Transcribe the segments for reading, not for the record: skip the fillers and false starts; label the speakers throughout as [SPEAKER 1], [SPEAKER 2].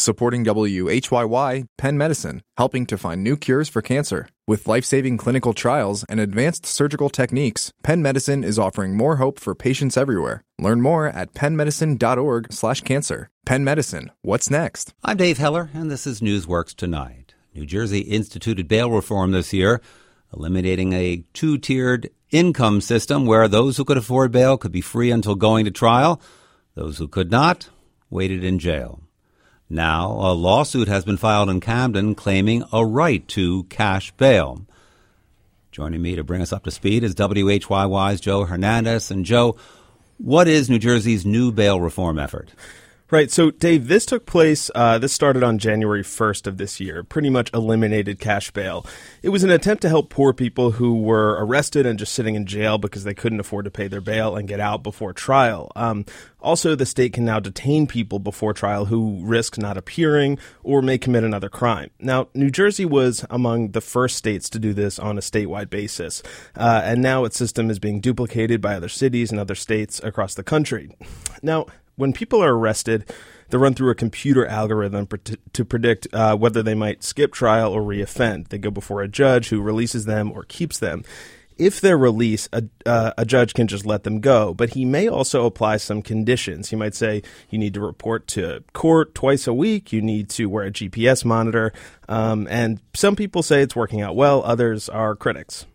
[SPEAKER 1] Supporting WHYY, Penn Medicine, helping to find new cures for cancer. With life-saving clinical trials and advanced surgical techniques, Penn Medicine is offering more hope for patients everywhere. Learn more at pennmedicine.org/cancer. Penn Medicine, what's next?
[SPEAKER 2] I'm Dave Heller, and this is Newsworks Tonight. New Jersey instituted bail reform this year, eliminating a two-tiered income system where those who could afford bail could be free until going to trial. Those who could not waited in jail. Now, a lawsuit has been filed in Camden claiming a right to cash bail. Joining me to bring us up to speed is WHYY's Joe Hernandez. And Joe, what is New Jersey's new bail reform effort?
[SPEAKER 3] Right. So, Dave, this took place, this started on January 1st of this year, pretty much eliminated cash bail. It was an attempt to help poor people who were arrested and just sitting in jail because they couldn't afford to pay their bail and get out before trial. Also, the state can now detain people before trial who risk not appearing or may commit another crime. Now, New Jersey was among the first states to do this on a statewide basis, and now its system is being duplicated by other cities and other states across the country. Now, when people are arrested, they run through a computer algorithm to predict whether they might skip trial or reoffend. They go before a judge who releases them or keeps them. If they're released, a judge can just let them go, but he may also apply some conditions. He might say you need to report to court twice a week, you need to wear a GPS monitor, and some people say it's working out well, others are critics.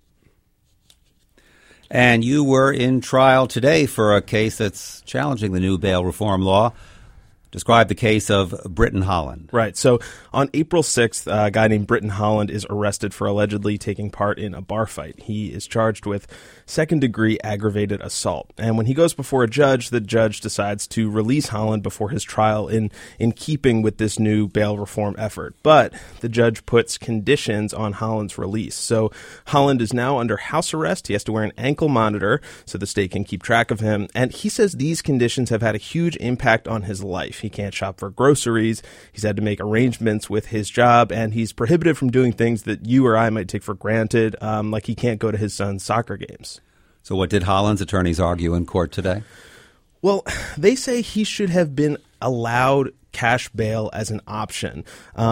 [SPEAKER 2] And you were in trial today for a case that's challenging the new bail reform law. Describe the case of Britton Holland.
[SPEAKER 3] Right. So on April 6th, a guy named Britton Holland is arrested for allegedly taking part in a bar fight. He is charged with second-degree aggravated assault. And when he goes before a judge, the judge decides to release Holland before his trial in keeping with this new bail reform effort. But the judge puts conditions on Holland's release. So Holland is now under house arrest. He has to wear an ankle monitor so the state can keep track of him. And he says these conditions have had a huge impact on his life. He can't shop for groceries. He's had to make arrangements with his job, and he's prohibited from doing things that you or I might take for granted, like he can't go to his son's soccer games.
[SPEAKER 2] So what did Holland's attorneys argue in court today?
[SPEAKER 3] Well, they say he should have been allowed cash bail as an option.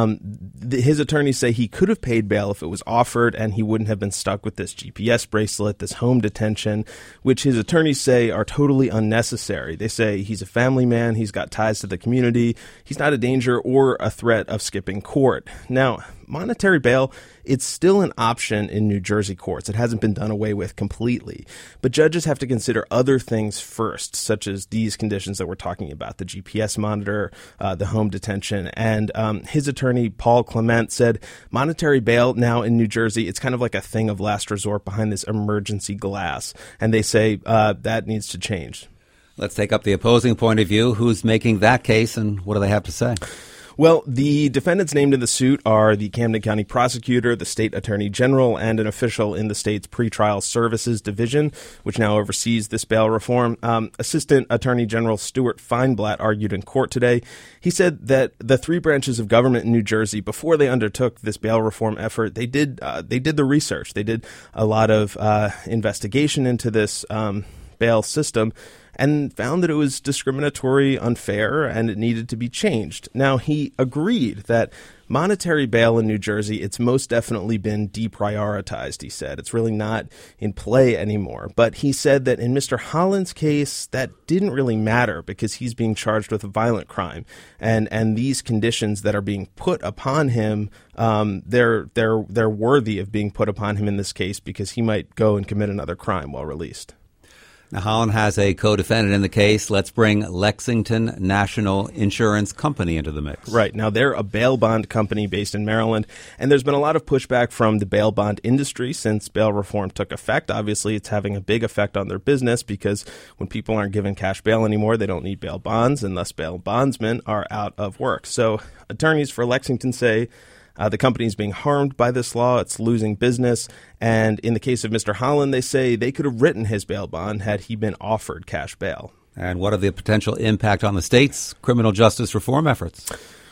[SPEAKER 3] His attorneys say he could have paid bail if it was offered and he wouldn't have been stuck with this GPS bracelet, this home detention, which his attorneys say are totally unnecessary. They say he's a family man, he's got ties to the community, he's not a danger or a threat of skipping court. Now, monetary bail, it's still an option in New Jersey courts. It hasn't been done away with completely. But judges have to consider other things first, such as these conditions that we're talking about, the GPS monitor, the home detention. And his attorney, Paul Clement, said monetary bail now in New Jersey, it's kind of like a thing of last resort behind this emergency glass. And they say that needs to change.
[SPEAKER 2] Let's take up the opposing point of view. Who's making that case and what do they have to say?
[SPEAKER 3] Well, the defendants named in the suit are the Camden County prosecutor, the state attorney general, and an official in the state's pretrial services division, which now oversees this bail reform. Assistant Attorney General Stuart Feinblatt argued in court today. He said that the three branches of government in New Jersey, before they undertook this bail reform effort, they did the research. They did a lot of investigation into this bail system and found that it was discriminatory, unfair, and it needed to be changed. Now, he agreed that monetary bail in New Jersey, it's most definitely been deprioritized, he said. It's really not in play anymore. But he said that in Mr. Holland's case, that didn't really matter because he's being charged with a violent crime. And these conditions that are being put upon him, they're worthy of being put upon him in this case because he might go and commit another crime while released.
[SPEAKER 2] Now, Holland has a co-defendant in the case. Let's bring Lexington National Insurance Company into the mix.
[SPEAKER 3] Right. Now, they're a bail bond company based in Maryland, and there's been a lot of pushback from the bail bond industry since bail reform took effect. Obviously, it's having a big effect on their business because when people aren't given cash bail anymore, they don't need bail bonds, and thus bail bondsmen are out of work. So attorneys for Lexington say the company is being harmed by this law. It's losing business. And in the case of Mr. Holland, they say they could have written his bail bond had he been offered cash bail.
[SPEAKER 2] And what are the potential impact on the state's criminal justice reform efforts?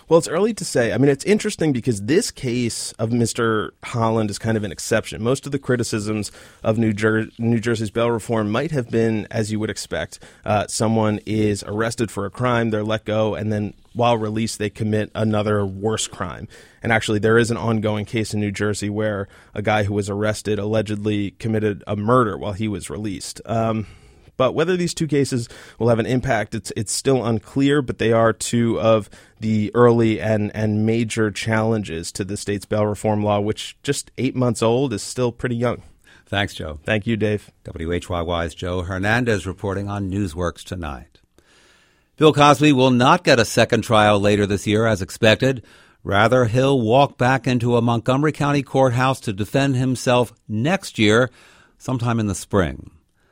[SPEAKER 3] Well, it's early to say. I mean, it's interesting because this case of Mr. Holland is kind of an exception. Most of the criticisms of New Jersey's bail reform might have been, as you would expect, someone is arrested for a crime, they're let go, and then while released, they commit another worse crime. And actually, there is an ongoing case in New Jersey where a guy who was arrested allegedly committed a murder while he was released. But whether these two cases will have an impact, it's still unclear, but they are two of the early and major challenges to the state's bail reform law, which just 8 months old is still pretty young.
[SPEAKER 2] Thanks, Joe.
[SPEAKER 3] Thank you, Dave.
[SPEAKER 2] WHYY's Joe Hernandez reporting on Newsworks Tonight. Bill Cosby will not get a second trial later this year as expected. Rather, he'll walk back into a Montgomery County courthouse to defend himself next year, sometime in the spring.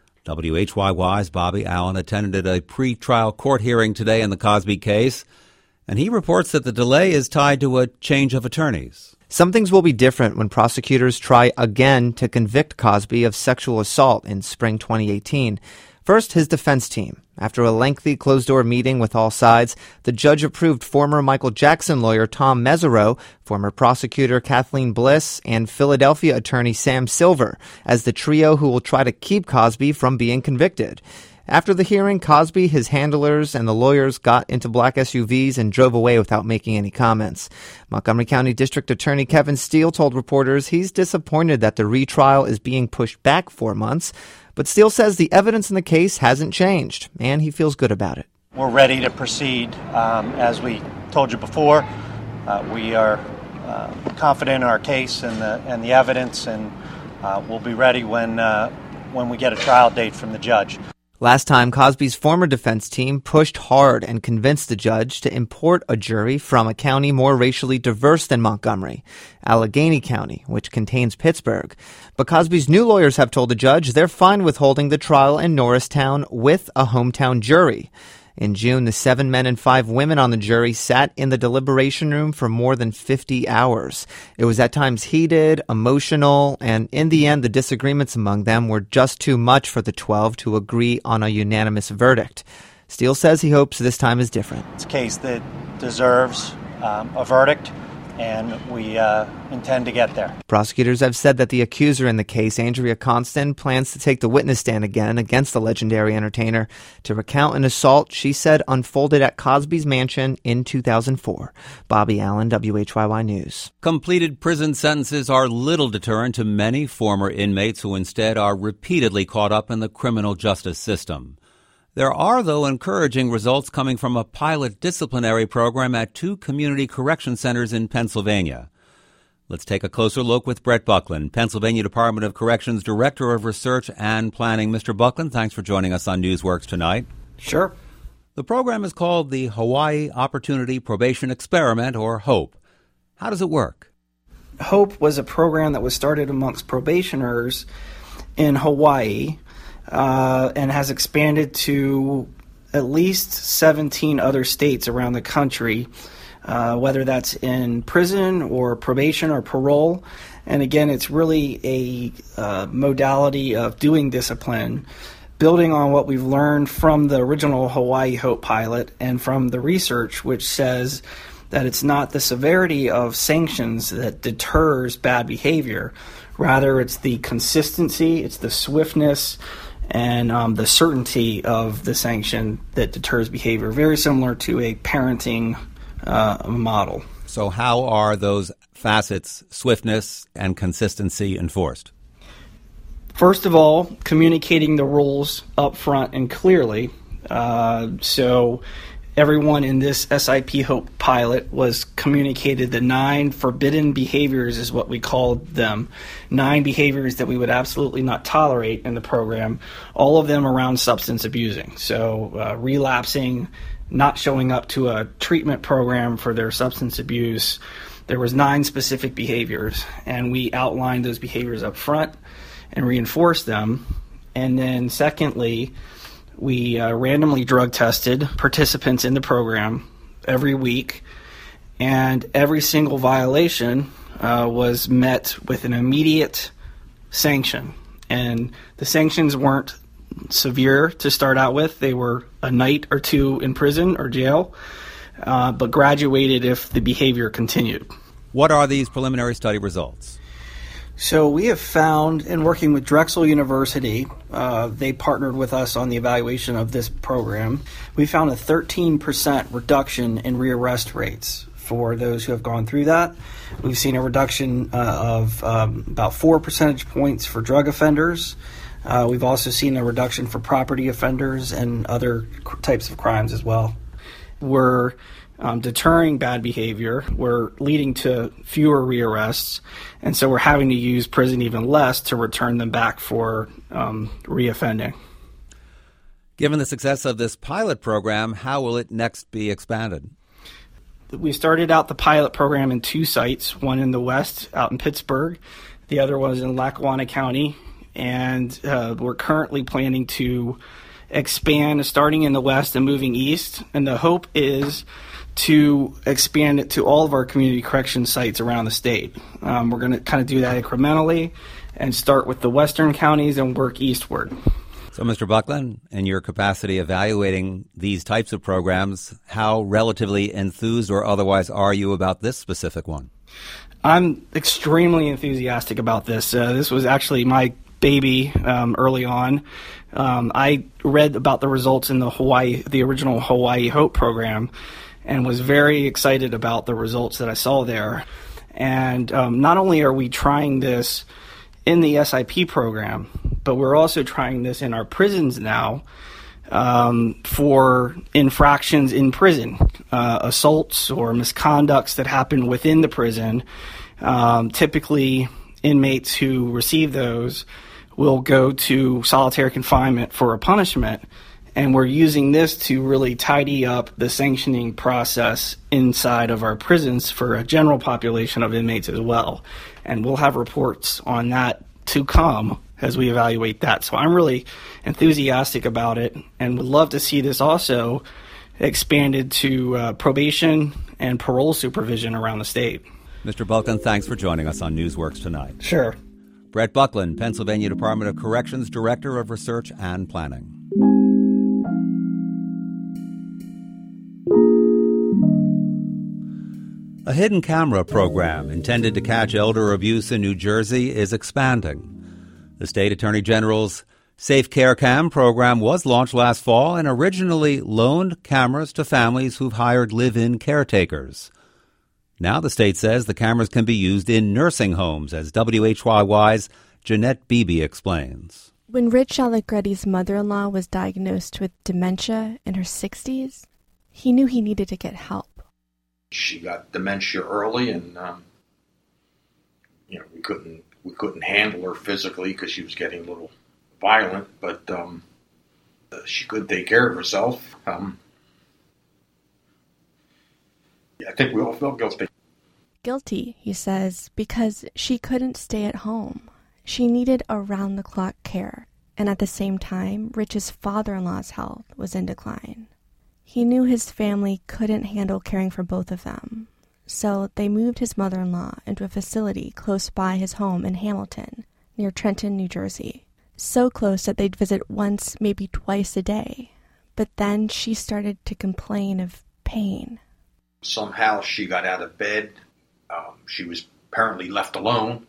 [SPEAKER 2] WHYY's Bobby Allen attended a pre-trial court hearing today in the Cosby case, and he reports that the delay is tied to a change of attorneys.
[SPEAKER 4] Some things will be different when prosecutors try again to convict Cosby of sexual assault in spring 2018. First, his defense team. After a lengthy closed-door meeting with all sides, the judge approved former Michael Jackson lawyer Tom Mesereau, former prosecutor Kathleen Bliss, and Philadelphia attorney Sam Silver as the trio who will try to keep Cosby from being convicted. After the hearing, Cosby, his handlers, and the lawyers got into black SUVs and drove away without making any comments. Montgomery County District Attorney Kevin Steele told reporters he's disappointed that the retrial is being pushed back 4 months. But Steele says the evidence in the case hasn't changed, and he feels good about it.
[SPEAKER 5] We're ready to proceed. As we told you before, we are confident in our case and the evidence, and we'll be ready when we get a trial date from the judge.
[SPEAKER 4] Last time, Cosby's former defense team pushed hard and convinced the judge to import a jury from a county more racially diverse than Montgomery, Allegheny County, which contains Pittsburgh. But Cosby's new lawyers have told the judge they're fine with holding the trial in Norristown with a hometown jury. In June, the 7 men and 5 women on the jury sat in the deliberation room for more than 50 hours. It was at times heated, emotional, and in the end, the disagreements among them were just too much for the 12 to agree on a unanimous verdict. Steele says he hopes this time is different.
[SPEAKER 5] It's a case that deserves a verdict, and we intend to get there.
[SPEAKER 4] Prosecutors have said that the accuser in the case, Andrea Constant, plans to take the witness stand again against the legendary entertainer to recount an assault she said unfolded at Cosby's mansion in 2004. Bobby Allen, WHYY News.
[SPEAKER 2] Completed prison sentences are little deterrent to many former inmates who instead are repeatedly caught up in the criminal justice system. There are, though, encouraging results coming from a pilot disciplinary program at 2 community correction centers in Pennsylvania. Let's take a closer look with Brett Buckland, Pennsylvania Department of Corrections Director of Research and Planning. Mr. Buckland, thanks for joining us on Newsworks Tonight.
[SPEAKER 6] Sure.
[SPEAKER 2] The program is called the Hawaii Opportunity Probation Experiment, or HOPE. How does it work?
[SPEAKER 6] HOPE was a program that was started amongst probationers in Hawaii and has expanded to at least 17 other states around the country, whether that's in prison or probation or parole. And again, it's really a modality of doing discipline, building on what we've learned from the original Hawaii HOPE pilot and from the research, which says that it's not the severity of sanctions that deters bad behavior. Rather, it's the consistency, it's the swiftness, and the certainty of the sanction that deters behavior, very similar to a parenting model.
[SPEAKER 2] So how are those facets, swiftness and consistency, enforced?
[SPEAKER 6] First of all, communicating the rules up front and clearly. So everyone in this SIP HOPE pilot was communicated the 9 forbidden behaviors, is what we called them. 9 behaviors that we would absolutely not tolerate in the program, all of them around substance abusing. So relapsing, not showing up to a treatment program for their substance abuse. There was 9 specific behaviors, and we outlined those behaviors up front and reinforced them. And then secondly, we randomly drug tested participants in the program every week, and every single violation was met with an immediate sanction. And the sanctions weren't severe to start out with. They were a night or 2 in prison or jail. but graduated if the behavior continued.
[SPEAKER 2] What are these preliminary study results?
[SPEAKER 6] So we have found, in working with Drexel University, they partnered with us on the evaluation of this program, we found a 13% reduction in rearrest rates for those who have gone through that. We've seen a reduction of about 4 percentage points for drug offenders. We've also seen a reduction for property offenders and other types of crimes as well. We're deterring bad behavior. We're leading to fewer rearrests, and so we're having to use prison even less to return them back for reoffending.
[SPEAKER 2] Given the success of this pilot program, how will it next be expanded?
[SPEAKER 6] We started out the pilot program in 2 sites, one in the west out in Pittsburgh, the other was in Lackawanna County, and we're currently planning to expand starting in the west and moving east, and the hope is to expand it to all of our community correction sites around the state. We're going to kind of do that incrementally and start with the western counties and work eastward.
[SPEAKER 2] So, Mr. Buckland, in your capacity evaluating these types of programs, how relatively enthused or otherwise are you about this specific one?
[SPEAKER 6] I'm extremely enthusiastic about this. This was actually my baby early on. I read about the results in the original Hawaii Hope program, and was very excited about the results that I saw there. And not only are we trying this in the SIP program, but we're also trying this in our prisons now for infractions in prison, assaults or misconducts that happen within the prison. Typically, inmates who receive those will go to solitary confinement for a punishment, and we're using this to really tidy up the sanctioning process inside of our prisons for a general population of inmates as well. And we'll have reports on that to come as we evaluate that. So I'm really enthusiastic about it and would love to see this also expanded to probation and parole supervision around the state.
[SPEAKER 2] Mr. Buckland, thanks for joining us on Newsworks Tonight.
[SPEAKER 6] Sure.
[SPEAKER 2] Brett Buckland, Pennsylvania Department of Corrections Director of Research and Planning. A hidden camera program intended to catch elder abuse in New Jersey is expanding. The state attorney general's Safe Care Cam program was launched last fall and originally loaned cameras to families who've hired live-in caretakers. Now the state says the cameras can be used in nursing homes, as WHYY's Jeanette Beebe explains.
[SPEAKER 7] When Rich Allegretti's mother-in-law was diagnosed with dementia in her 60s, he knew he needed to get help.
[SPEAKER 8] She got dementia early, and we couldn't handle her physically because she was getting a little violent. But she could take care of herself. I think we all felt guilty.
[SPEAKER 7] Guilty, he says, because she couldn't stay at home. She needed around-the-clock care, and at the same time, Rich's father-in-law's health was in decline. He knew his family couldn't handle caring for both of them, so they moved his mother-in-law into a facility close by his home in Hamilton, near Trenton, New Jersey. So close that they'd visit once, maybe twice a day. But then she started to complain of pain.
[SPEAKER 8] Somehow she got out of bed. She was apparently left alone.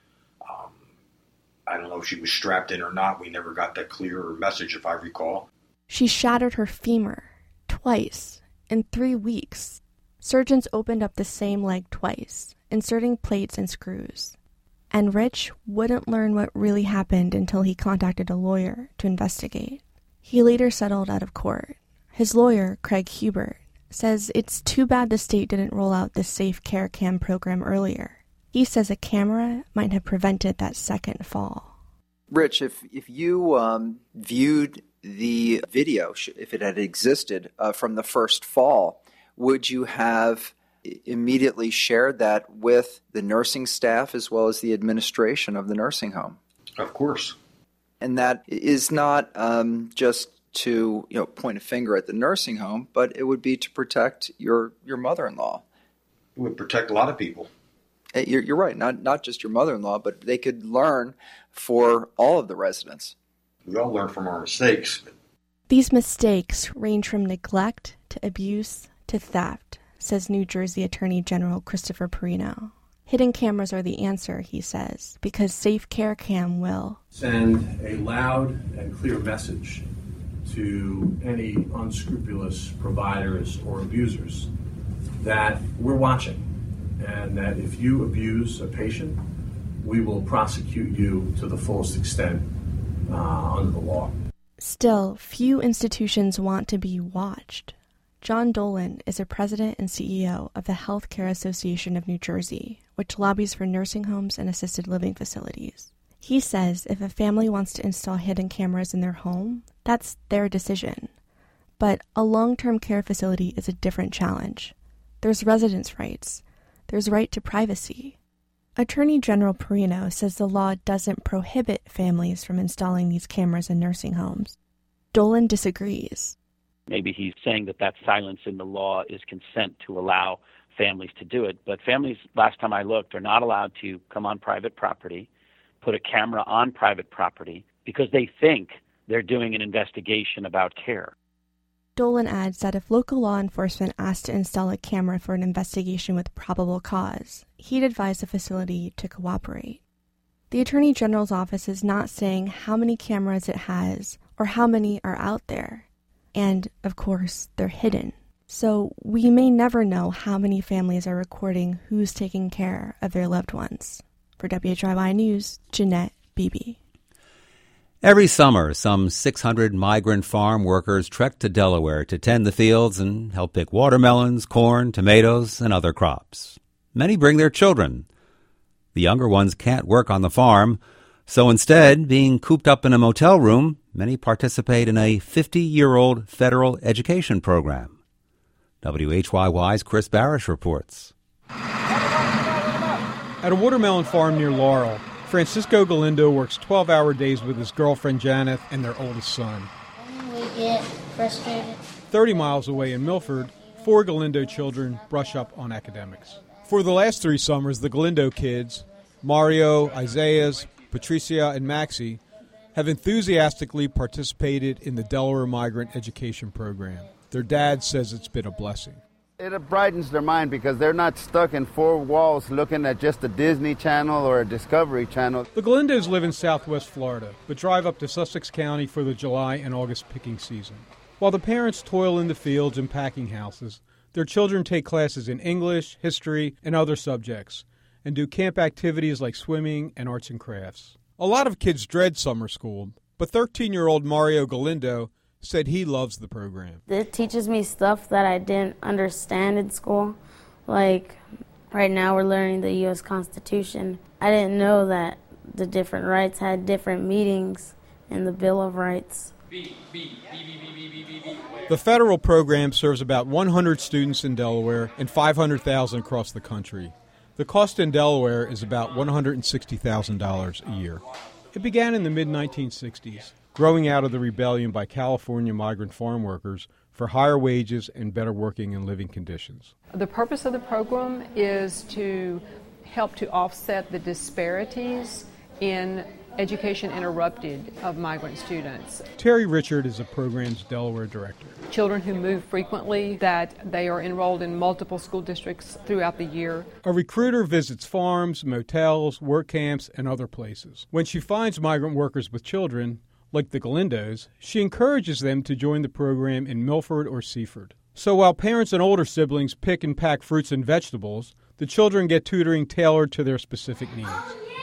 [SPEAKER 8] I don't know if she was strapped in or not. We never got that clear message, if I recall.
[SPEAKER 7] She shattered her femur twice in 3 weeks. Surgeons opened up the same leg twice, inserting plates and screws. And Rich wouldn't learn what really happened until he contacted a lawyer to investigate. He later settled out of court. His lawyer, Craig Hubert, says it's too bad the state didn't roll out the Safe Care Cam program earlier. He says a camera might have prevented that second fall.
[SPEAKER 9] Rich, if you viewed the video, if it had existed from the first fall, would you have immediately shared that with the nursing staff as well as the administration of the nursing home?
[SPEAKER 8] Of course.
[SPEAKER 9] And that is not just to point a finger at the nursing home, but it would be to protect your mother-in-law.
[SPEAKER 8] It would protect a lot of people.
[SPEAKER 9] You're right, not just your mother-in-law, but they could learn for all of the residents.
[SPEAKER 8] We all learn from our mistakes.
[SPEAKER 7] These mistakes range from neglect to abuse to theft, says New Jersey Attorney General Christopher Perino. Hidden cameras are the answer, he says, because Safe Care Cam will
[SPEAKER 10] send a loud and clear message to any unscrupulous providers or abusers that we're watching, and that if you abuse a patient, we will prosecute you to the fullest extent under the law.
[SPEAKER 7] Still, few institutions want to be watched. John Dolan is a president and CEO of the Healthcare Association of New Jersey, which lobbies for nursing homes and assisted living facilities. He says if a family wants to install hidden cameras in their home, that's their decision. But a long-term care facility is a different challenge. There's residents' rights. There's right to privacy. Attorney General Perino says the law doesn't prohibit families from installing these cameras in nursing homes. Dolan disagrees.
[SPEAKER 11] Maybe he's saying that silence in the law is consent to allow families to do it. But families, last time I looked, are not allowed to come on private property, put a camera on private property, because they think they're doing an investigation about care.
[SPEAKER 7] Dolan adds that if local law enforcement asked to install a camera for an investigation with probable cause, he'd advise the facility to cooperate. The Attorney General's office is not saying how many cameras it has or how many are out there. And, of course, they're hidden. So we may never know how many families are recording who's taking care of their loved ones. For WHYY News, Jeanette Beebe.
[SPEAKER 2] Every summer, some 600 migrant farm workers trek to Delaware to tend the fields and help pick watermelons, corn, tomatoes, and other crops. Many bring their children. The younger ones can't work on the farm, so instead, being cooped up in a motel room, many participate in a 50-year-old federal education program. WHYY's Chris Barish reports.
[SPEAKER 12] At a watermelon farm near Laurel, Francisco Galindo works 12-hour days with his girlfriend Janet and their oldest son.
[SPEAKER 13] We get frustrated.
[SPEAKER 12] 30 miles away in Milford, 4 Galindo children brush up on academics. For the last 3 summers, the Galindo kids, Mario, Isaias, Patricia, and Maxie, have enthusiastically participated in the Delaware Migrant Education Program. Their dad says it's been a blessing.
[SPEAKER 14] It brightens their mind because they're not stuck in 4 walls looking at just a Disney Channel or a Discovery Channel.
[SPEAKER 12] The Galindos live in southwest Florida, but drive up to Sussex County for the July and August picking season. While the parents toil in the fields and packing houses, their children take classes in English, history, and other subjects, and do camp activities like swimming and arts and crafts. A lot of kids dread summer school, but 13-year-old Mario Galindo said he loves the program.
[SPEAKER 13] It teaches me stuff that I didn't understand in school. Like, right now we're learning the U.S. Constitution. I didn't know that the different rights had different meanings in the Bill of Rights.
[SPEAKER 12] The federal program serves about 100 students in Delaware and 500,000 across the country. The cost in Delaware is about $160,000 a year. It began in the mid-1960s, growing out of the rebellion by California migrant farm workers for higher wages and better working and living conditions.
[SPEAKER 15] The purpose of the program is to help to offset the disparities in education interrupted of migrant students.
[SPEAKER 12] Terry Richard is the program's Delaware director.
[SPEAKER 15] Children who move frequently, that they are enrolled in multiple school districts throughout the year.
[SPEAKER 12] A recruiter visits farms, motels, work camps, and other places. When she finds migrant workers with children, like the Galindos, she encourages them to join the program in Milford or Seaford. So while parents and older siblings pick and pack fruits and vegetables, the children get tutoring tailored to their specific needs.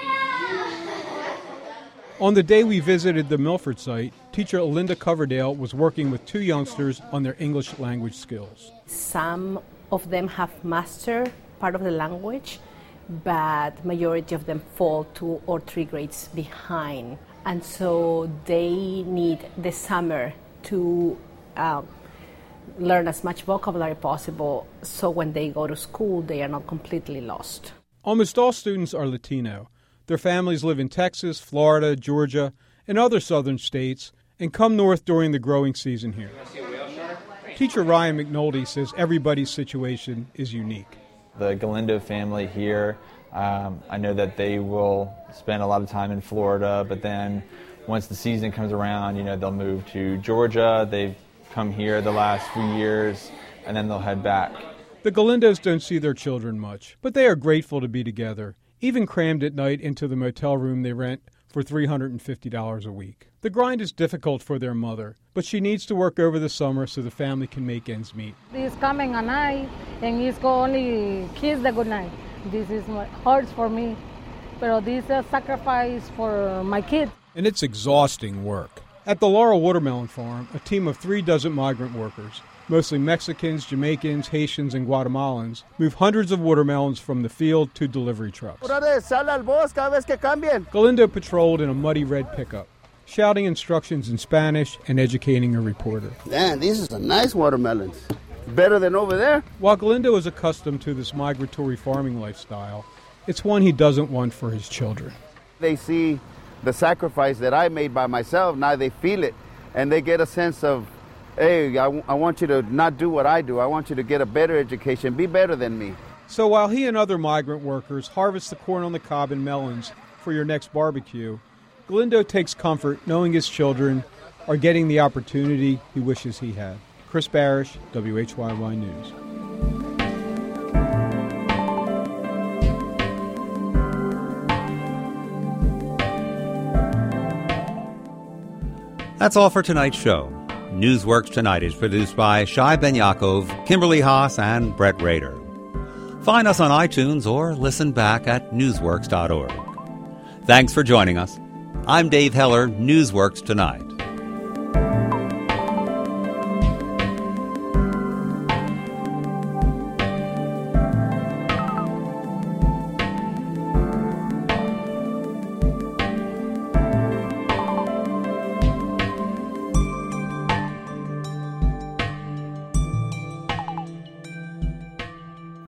[SPEAKER 12] On the day we visited the Milford site, teacher Linda Coverdale was working with 2 youngsters on their English language skills.
[SPEAKER 16] Some of them have mastered part of the language, but majority of them fall 2 or 3 grades behind. And so they need the summer to learn as much vocabulary possible, so when they go to school, they are not completely lost.
[SPEAKER 12] Almost all students are Latino. Their families live in Texas, Florida, Georgia, and other southern states, and come north during the growing season here. Teacher Ryan McNulty says everybody's situation is unique.
[SPEAKER 17] The Galindo family here, I know that they will spend a lot of time in Florida, but then once the season comes around, they'll move to Georgia. They've come here the last few years, and then they'll head back.
[SPEAKER 12] The Galindos don't see their children much, but they are grateful to be together, even crammed at night into the motel room they rent for $350 a week. The grind is difficult for their mother, but she needs to work over the summer so the family can make ends meet.
[SPEAKER 18] He's coming at night, and he's going only kiss the good night. This is what hurts for me, but this is a sacrifice for my kids.
[SPEAKER 12] And it's exhausting work. At the Laurel Watermelon Farm, a team of 36 migrant workers, mostly Mexicans, Jamaicans, Haitians, and Guatemalans, move hundreds of watermelons from the field to delivery trucks. Galindo patrolled in a muddy red pickup, shouting instructions in Spanish and educating a reporter.
[SPEAKER 14] Man, these are some nice watermelons. Better than over there.
[SPEAKER 12] While Galindo is accustomed to this migratory farming lifestyle, it's one he doesn't want for his children.
[SPEAKER 14] They see the sacrifice that I made by myself. Now they feel it, and they get a sense of, hey, I want you to not do what I do. I want you to get a better education, be better than me.
[SPEAKER 12] So while he and other migrant workers harvest the corn on the cob and melons for your next barbecue, Galindo takes comfort knowing his children are getting the opportunity he wishes he had. Chris Barish, WHYY News.
[SPEAKER 2] That's all for tonight's show. Newsworks Tonight is produced by Shai Ben Yaakov, Kimberly Haas, and Brett Rader. Find us on iTunes or listen back at newsworks.org. Thanks for joining us. I'm Dave Heller, Newsworks Tonight.